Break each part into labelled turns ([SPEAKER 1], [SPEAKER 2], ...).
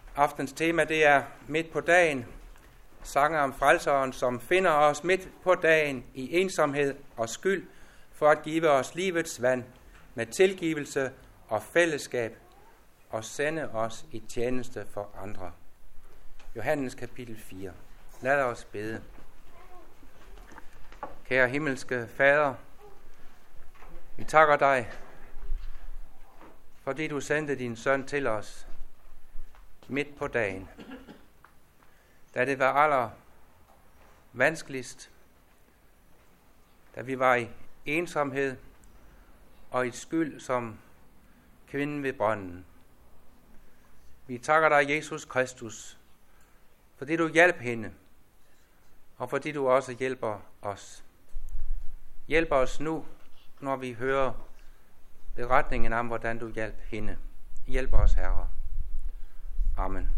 [SPEAKER 1] Aftens tema, det er midt på dagen. Sange om frelseren, som finder os midt på dagen i ensomhed og skyld, for at give os livets vand med tilgivelse og fællesskab og sende os i tjeneste for andre. Johannes kapitel 4. Lad os bede. Kære himmelske Fader, vi takker dig, fordi du sendte din søn til os midt på dagen, da det var aller vanskeligst, da vi var i ensomhed og i skyld som kvinden ved brønden. Vi takker dig, Jesus Kristus, fordi du hjalp hende, og fordi du også hjælper os. Hjælp os nu, når vi hører beretningen om, hvordan du hjalp hende. Hjælp os, Herre. Amen.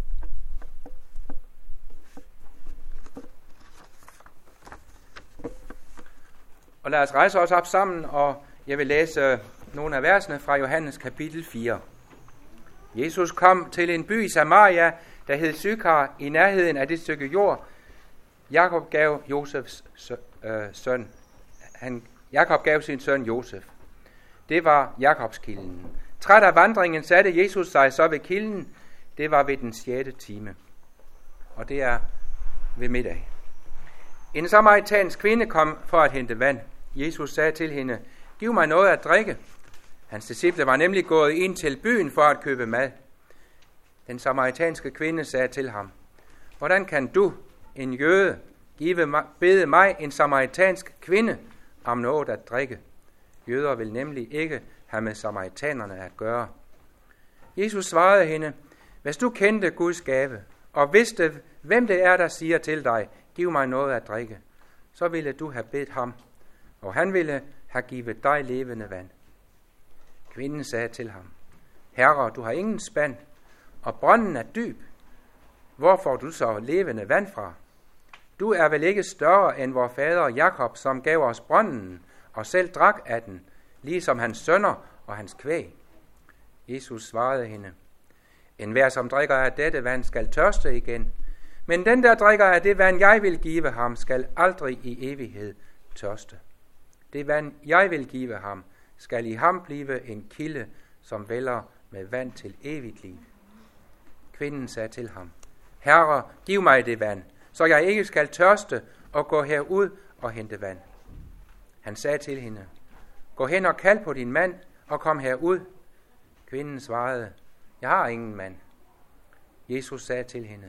[SPEAKER 1] Og lad os rejse os op sammen, og jeg vil læse nogle af versene fra Johannes kapitel 4. Jesus kom til en by i Samaria, der hed Sykar, i nærheden af det stykke jord, Jakob gav Josefs søn. Jakob gav sin søn Josef. Det var Jakobskilden. Træt af vandringen satte Jesus sig så ved kilden. Det var ved den 6. time. Og det er ved middag. En samaritansk kvinde kom for at hente vand. Jesus sagde til hende, giv mig noget at drikke. Hans disciple var nemlig gået ind til byen for at købe mad. Den samaritanske kvinde sagde til ham, hvordan kan du, en jøde, bede mig, en samaritansk kvinde, om noget at drikke? Jøder vil nemlig ikke have med samaritanerne at gøre. Jesus svarede hende, hvis du kendte Guds gave, og vidste, hvem det er, der siger til dig, giv mig noget at drikke, så ville du have bedt ham, og han ville have givet dig levende vand. Kvinden sagde til ham, Herre, du har ingen spand, og brønden er dyb. Hvor får du så levende vand fra? Du er vel ikke større end vor fader Jakob, som gav os brønden, og selv drak af den, ligesom hans sønner og hans kvæg. Jesus svarede hende, enhver som drikker af dette vand skal tørste igen, men den der drikker af det vand, jeg vil give ham, skal aldrig i evighed tørste. Det vand, jeg vil give ham, skal i ham blive en kilde, som vælger med vand til evigt liv. Kvinden sagde til ham, Herre, giv mig det vand, så jeg ikke skal tørste og gå herud og hente vand. Han sagde til hende, gå hen og kald på din mand og kom herud. Kvinden svarede, jeg har ingen mand. Jesus sagde til hende,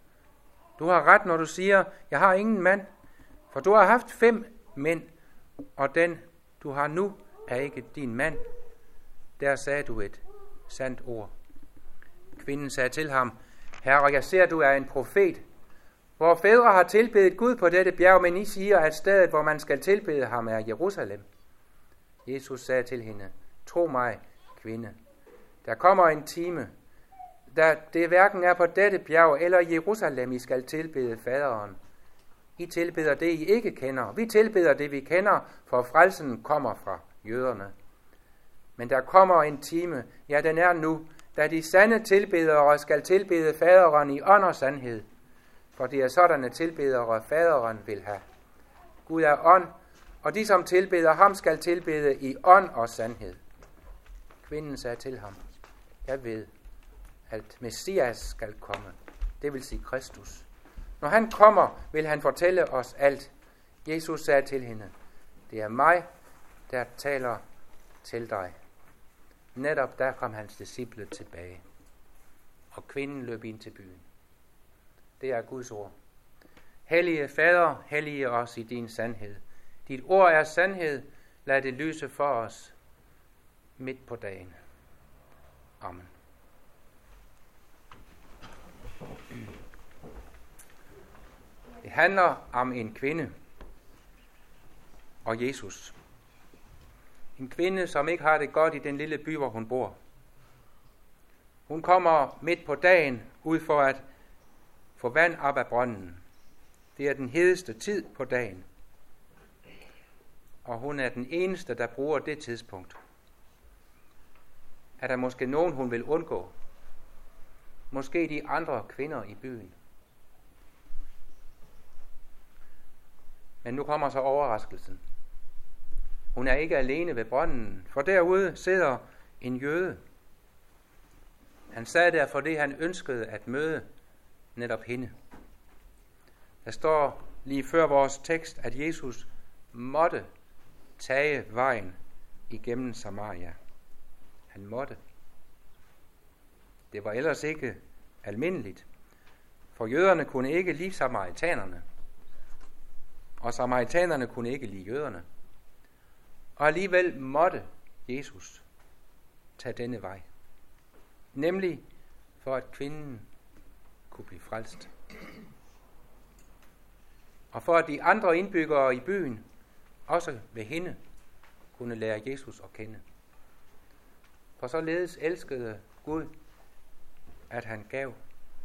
[SPEAKER 1] du har ret, når du siger, jeg har ingen mand, for du har haft 5 mænd, og den, du har nu, er ikke din mand. Der sagde du et sandt ord. Kvinden sagde til ham, Herre, jeg ser, du er en profet. Vore fædre har tilbedet Gud på dette bjerg, men I siger, at stedet, hvor man skal tilbede ham, er Jerusalem. Jesus sagde til hende, tro mig, kvinde, der kommer en time, da det hverken er på dette bjerg eller Jerusalem, I skal tilbede faderen. I tilbeder det, I ikke kender. Vi tilbeder det, vi kender, for frelsen kommer fra jøderne. Men der kommer en time, ja, den er nu, da de sande tilbedere skal tilbede faderen i ånd og sandhed. For det er sådanne tilbedere, faderen vil have. Gud er ånd, og de, som tilbeder ham, skal tilbede i ånd og sandhed. Kvinden sagde til ham, jeg ved, at Messias skal komme, det vil sige Kristus. Når han kommer, vil han fortælle os alt. Jesus sagde til hende, det er mig, der taler til dig. Netop der kom hans disciple tilbage, og kvinden løb ind til byen. Det er Guds ord. Hellige Fader, hellige os i din sandhed. Dit ord er sandhed. Lad det lyse for os midt på dagen. Amen. Det handler om en kvinde og Jesus. En kvinde, som ikke har det godt i den lille by, hvor hun bor. Hun kommer midt på dagen ud for at få vand op af brønden. Det er den hedeste tid på dagen. Og hun er den eneste, der bruger det tidspunkt. Er der måske nogen, hun vil undgå? måske de andre kvinder i byen. Men nu kommer så overraskelsen. Hun er ikke alene ved brønden, for derude sidder en jøde. Han sad der, fordi han ønskede at møde netop hende. Der står lige før vores tekst, at Jesus måtte tage vejen igennem Samaria. Han måtte. Det var ellers ikke almindeligt, for jøderne kunne ikke lide samaritanerne, og samaritanerne kunne ikke lide jøderne. Og alligevel måtte Jesus tage denne vej, nemlig for at kvinden kunne blive frelst. Og for at de andre indbyggere i byen, også ved hende, kunne lære Jesus at kende. For således elskede Gud, at han gav.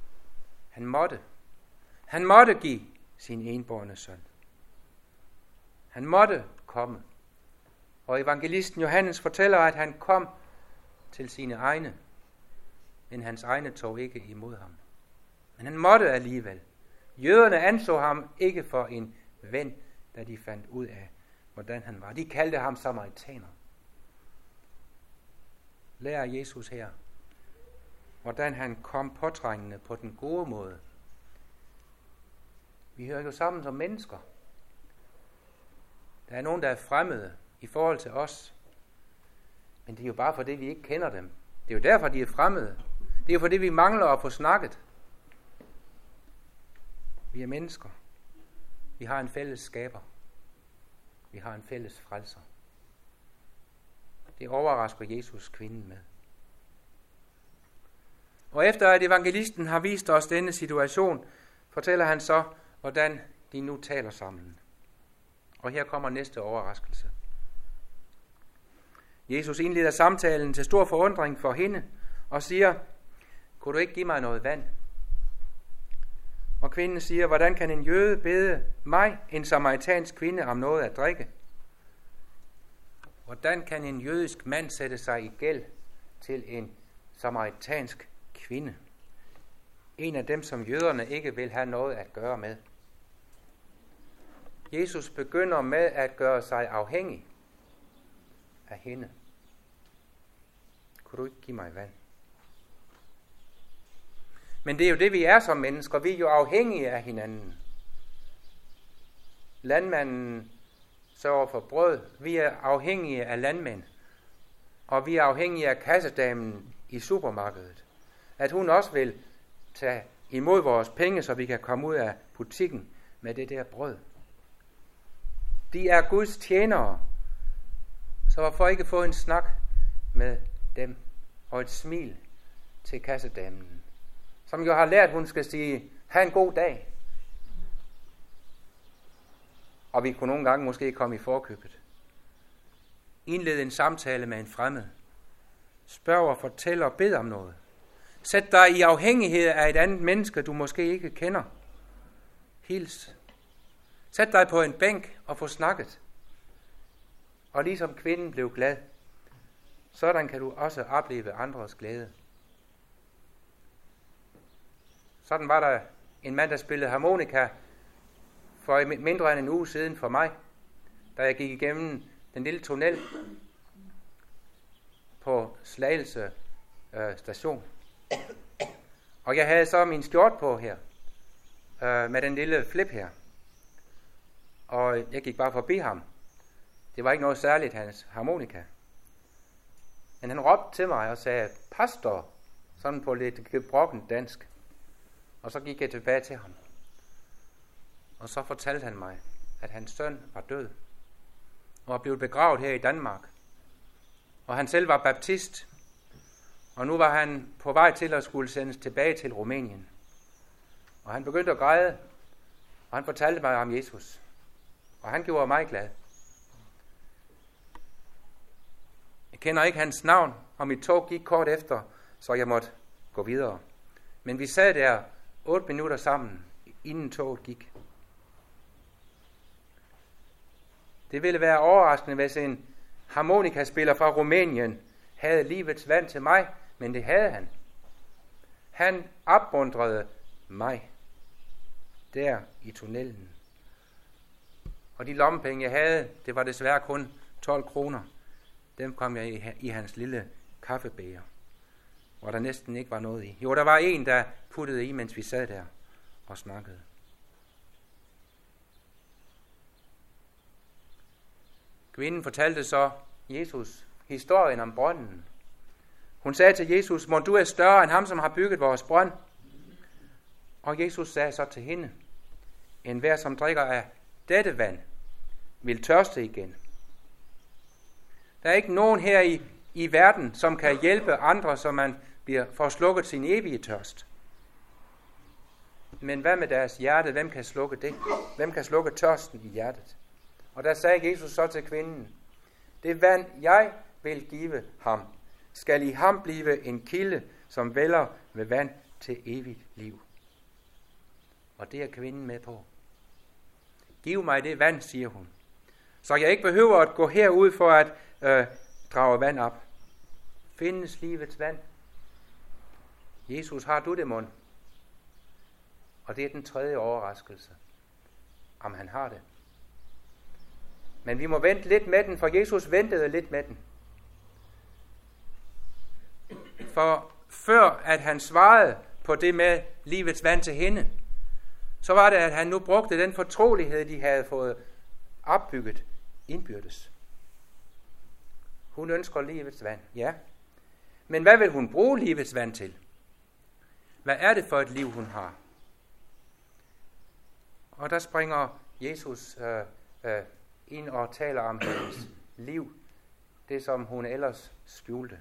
[SPEAKER 1] Han måtte give sin enbårne søn. Han måtte komme. Og evangelisten Johannes fortæller, at han kom til sine egne, men hans egne tog ikke imod ham. Men han måtte alligevel. Jøderne anså ham ikke for en ven, da de fandt ud af, hvordan han var. De kaldte ham samaritaner. Lærer Jesus her, hvordan han kom påtrængende på den gode måde. Vi hører jo sammen som mennesker. Der er nogen, der er fremmede i forhold til os. Men det er jo bare fordi, vi ikke kender dem. Det er jo derfor, de er fremmede. Det er jo fordi, vi mangler at få snakket. Vi er mennesker. Vi har en fælles skaber. Vi har en fælles frelser. Det overrasker Jesus kvinden med. Og efter at evangelisten har vist os denne situation, fortæller han så, hvordan de nu taler sammen. Og her kommer næste overraskelse. Jesus indleder samtalen til stor forundring for hende og siger, kunne du ikke give mig noget vand? Og kvinden siger, hvordan kan en jøde bede mig, en samaritansk kvinde, om noget at drikke? Hvordan kan en jødisk mand sætte sig i gæld til en samaritansk kvinde? En af dem, som jøderne ikke vil have noget at gøre med. Jesus begynder med at gøre sig afhængig af hende. Kunne du ikke give mig vand? Men det er jo det, vi er som mennesker. Vi er jo afhængige af hinanden. Landmanden sørger for brød. Vi er afhængige af landmænd. Og vi er afhængige af kassedamen i supermarkedet. At hun også vil tage imod vores penge, så vi kan komme ud af butikken med det der brød. De er Guds tjenere. Så hvorfor ikke få en snak med dem og et smil til kassedamen, som jo har lært, at hun skal sige, ha' en god dag. Og vi kunne nogle gange måske komme i forkøbet. Indled en samtale med en fremmed. Spørg og fortæl og bed om noget. Sæt dig i afhængighed af et andet menneske, du måske ikke kender. Hils. Sæt dig på en bænk og få snakket. Og ligesom kvinden blev glad, sådan kan du også opleve andres glæde. Sådan var der en mand, der spillede harmonika for mindre end en uge siden for mig, da jeg gik igennem den lille tunnel på Slagelse station. Og jeg havde så min skjort på her, med den lille flip her. Og jeg gik bare forbi ham. Det var ikke noget særligt, hans harmonika. Men han råbte til mig og sagde, pastor, sådan på lidt gebrokkent dansk. Og så gik jeg tilbage til ham. Og så fortalte han mig, at hans søn var død. Og var blevet begravet her i Danmark. Og han selv var baptist. Og nu var han på vej til at skulle sendes tilbage til Rumænien. Og han begyndte at græde. Og han fortalte mig om Jesus. Og han gjorde mig glad. Jeg kender ikke hans navn, og mit tog gik kort efter, så jeg måtte gå videre. Men vi sad der 8 minutter sammen, inden toget gik. Det ville være overraskende, hvis en harmonikaspiller fra Rumænien havde livets vand til mig, men det havde han. han opmuntrede mig der i tunnelen. Og de lommepenge, jeg havde, det var desværre kun 12 kroner. Dem kom jeg i hans lille kaffebæger, hvor der næsten ikke var noget i. Jo, der var en, der puttede i, mens vi sad der og snakkede. Kvinden fortalte så Jesus historien om brønden. Hun sagde til Jesus, må du er større end ham, som har bygget vores brønd. Og Jesus sagde så til hende, enhver som drikker af dette vand, vil tørste igen. Der er ikke nogen her i verden, som kan hjælpe andre, så man får slukket sin evige tørst. Men hvad med deres hjerte? Hvem kan slukke det? Hvem kan slukke tørsten i hjertet? Og der sagde Jesus så til kvinden, det vand, jeg vil give ham, skal i ham blive en kilde, som vælger med vand til evigt liv. Og det er kvinden med på. Giv mig det vand, siger hun, så jeg ikke behøver at gå herud for at drage vand op. Findes livets vand? Jesus, har du det mund? Og det er den tredje overraskelse, om han har det. Men vi må vente lidt med den, for Jesus ventede lidt med den. For før at han svarede på det med livets vand til hende, så var det, at han nu brugte den fortrolighed, de havde fået opbygget indbyrdes. Hun ønsker livets vand, ja. Men hvad vil hun bruge livets vand til? Hvad er det for et liv, hun har? Og der springer Jesus ind og taler om hendes liv, det som hun ellers skjulte.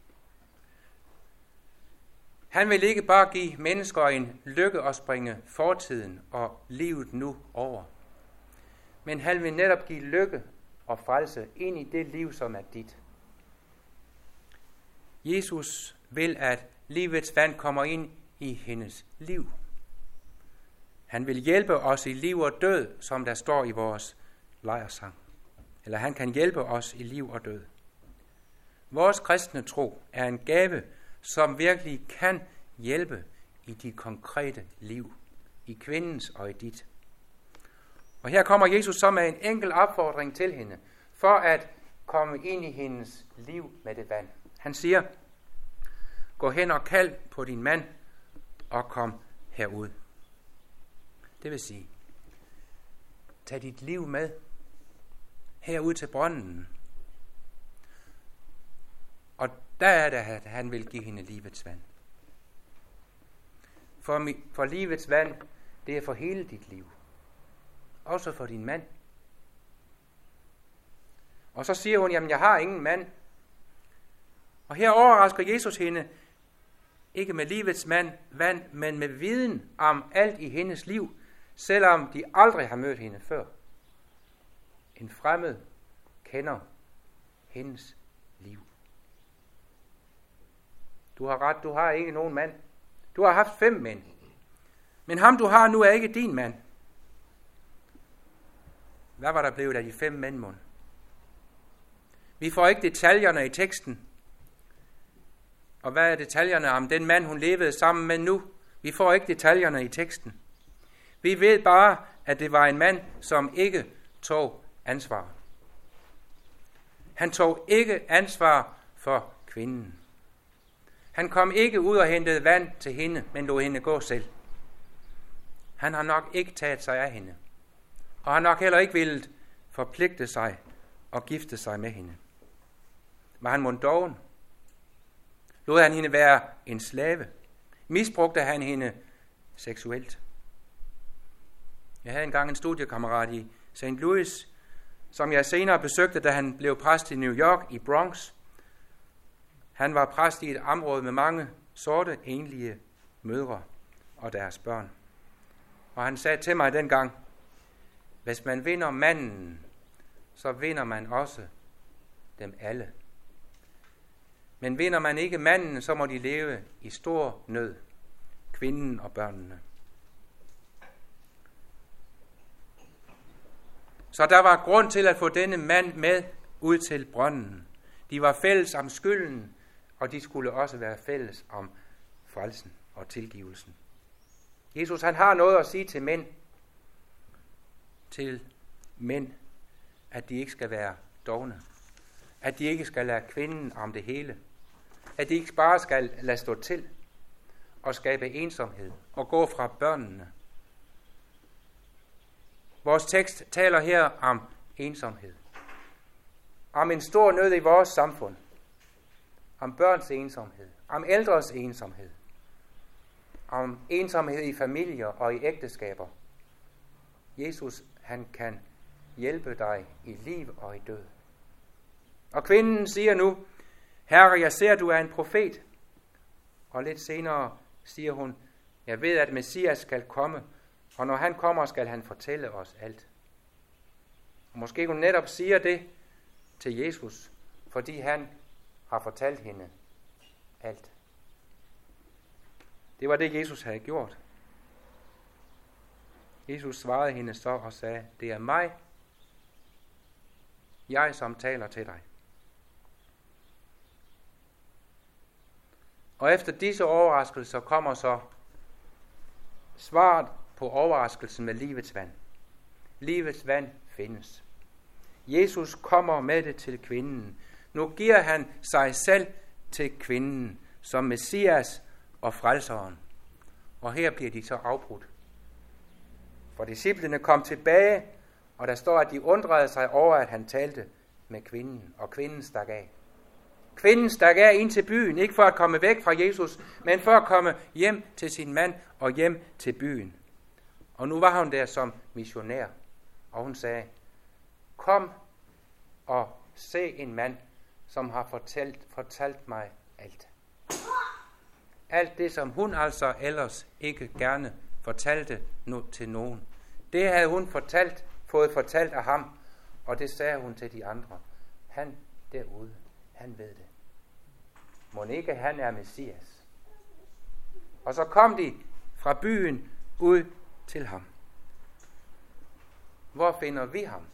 [SPEAKER 1] Han vil ikke bare give mennesker en lykke og springe fortiden og livet nu over. Men han vil netop give lykke og frelse ind i det liv, som er dit. Jesus vil, at livets vand kommer ind i hendes liv. Han vil hjælpe os i liv og død, som der står i vores lejrsang. Eller han kan hjælpe os i liv og død. Vores kristne tro er en gave, som virkelig kan hjælpe i de konkrete liv, i kvindens og i dit. Og her kommer Jesus så med en enkel opfordring til hende, for at komme ind i hendes liv med det vand. Han siger, gå hen og kald på din mand, og kom herud. Det vil sige, tag dit liv med herud til brønden. Og der er det, at han vil give hende livets vand. For livets vand, det er for hele dit liv. Også for din mand. Og så siger hun, jamen jeg har ingen mand. Og her overrasker Jesus hende, ikke med livets vand, men med viden om alt i hendes liv, selvom de aldrig har mødt hende før. En fremmed kender hendes liv. Du har ret, du har ikke nogen mand. Du har haft 5 mænd. Men ham du har nu er ikke din mand. Hvad var der blevet af de 5 mænd, mon? Vi får ikke detaljerne i teksten. Og hvad er detaljerne om den mand, hun levede sammen med nu? Vi får ikke detaljerne i teksten. Vi ved bare, at det var en mand, som ikke tog ansvar. Han tog ikke ansvar for kvinden. Han kom ikke ud og hentede vand til hende, men lod hende gå selv. Han har nok ikke taget sig af hende. Og har nok heller ikke villet forpligte sig og gifte sig med hende. Var han monddoven? Lod han hende være en slave? Misbrugte han hende seksuelt? Jeg havde engang en studiekammerat i St. Louis, som jeg senere besøgte, da han blev præst i New York i Bronx. Han var præst i et område med mange sorte, enlige mødre og deres børn. Og han sagde til mig dengang, hvis man vinder manden, så vinder man også dem alle. Men vinder man ikke manden, så må de leve i stor nød, kvinden og børnene. Så der var grund til at få denne mand med ud til brønden. De var fælles om skylden, og de skulle også være fælles om frelsen. og tilgivelsen. Jesus, han har noget at sige til mænd, at de ikke skal være dovne, at de ikke skal lade kvinden om det hele, at de ikke bare skal lade stå til og skabe ensomhed og gå fra børnene. Vores tekst taler her om ensomhed, om en stor nød i vores samfund, om børns ensomhed, om ældres ensomhed, om ensomhed i familier og i ægteskaber. Jesus, han kan hjælpe dig i liv og i død. Og kvinden siger nu, Herre, jeg ser, du er en profet. Og lidt senere siger hun, jeg ved, at Messias skal komme, og når han kommer, skal han fortælle os alt. Og måske hun netop siger det til Jesus, fordi han har fortalt hende alt. Det var det, Jesus havde gjort. Jesus svarede hende så og sagde, det er mig, jeg som taler til dig. Og efter disse overraskelser kommer så svaret på overraskelsen med livets vand. Livets vand findes. Jesus kommer med det til kvinden. Nu giver han sig selv til kvinden som Messias og frelseren. Og her bliver de så afbrudt. For disciplene kom tilbage, og der står, at de undrede sig over, at han talte med kvinden, og kvinden stak af. Kvinden stak af ind til byen, ikke for at komme væk fra Jesus, men for at komme hjem til sin mand og hjem til byen. Og nu var hun der som missionær, og hun sagde, kom og se en mand, som har fortalt mig alt. Alt det, som hun altså ellers ikke gerne fortalte til nogen. Det havde hun fået fortalt af ham, og det sagde hun til de andre. Han derude, han ved det. Mon ikke han er Messias? Og så kom de fra byen ud til ham. Hvor finder vi ham?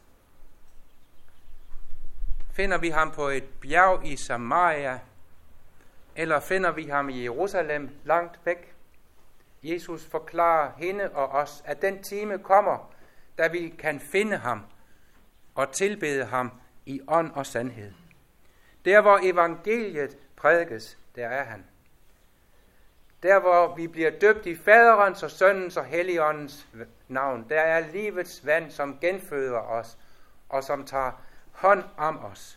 [SPEAKER 1] Finder vi ham på et bjerg i Samaria, eller finder vi ham i Jerusalem langt væk? Jesus forklarer hende og os, at den time kommer, da vi kan finde ham og tilbede ham i ånd og sandhed. Der hvor evangeliet prædikes, der er han. Der hvor vi bliver døbt i faderens og sønnens og helligåndens navn, der er livets vand, som genføder os og som tager hånd om os.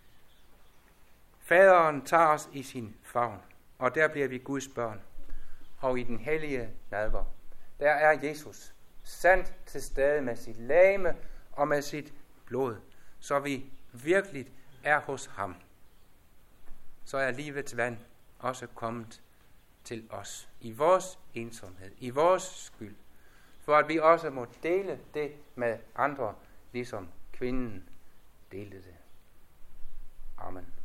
[SPEAKER 1] Faderen tager os i sin favn, og der bliver vi Guds børn. Og i den hellige nadver, der er Jesus sandt til stede med sit legeme og med sit blod, så vi virkelig er hos ham. Så er livets vand også kommet til os i vores ensomhed, i vores skyld, for at vi også må dele det med andre, ligesom kvinden delte det. Amen.